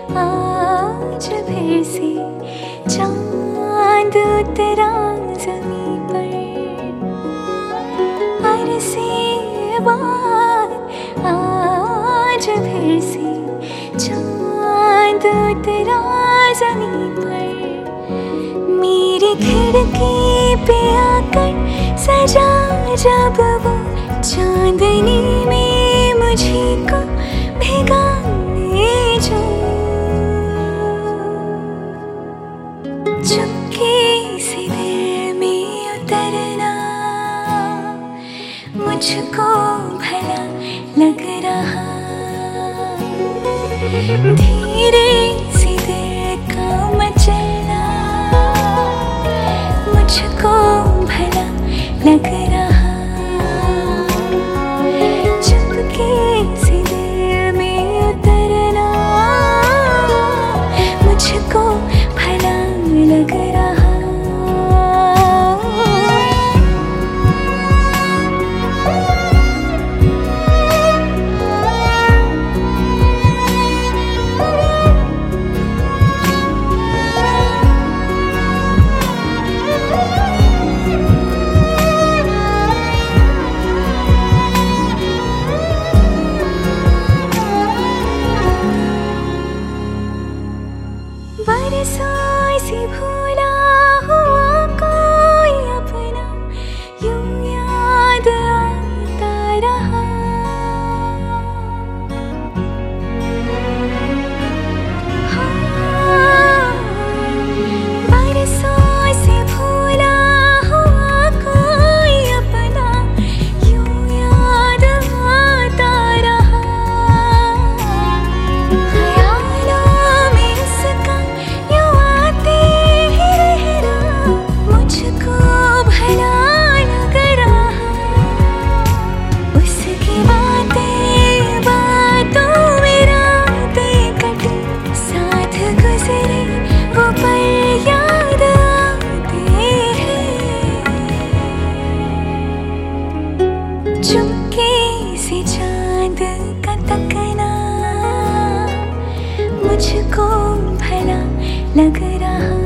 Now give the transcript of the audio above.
आज फिर से चांद उतरा ज़मीं पर, अरसे बाद आज फिर से चांद उतरा ज़मीं पर। मेरी खिड़की पे आकर सजा जब वो चांदनी में मुझे को भिगाने जो, चुपके से दिल में उतरना मुझको भला लग रहा। धीरे से दिल का मचलना मुझको भला लग रहा। चुपके से दिल में उतरना मुझको भला लग रहा। बरसों से भूला हुआ कोई अपना यूं याद आता रहा। हाँ, बरसों से भूला हुआ कोई अपना यूं याद आता रहा। ख्यालों में उसका मुझको भला लग रहा। उसकी बातें बातों में रातें कटी, साथ गुजरे वो पल याद आते हैं। चुपके से चांद का तकना मुझको भला लग रहा।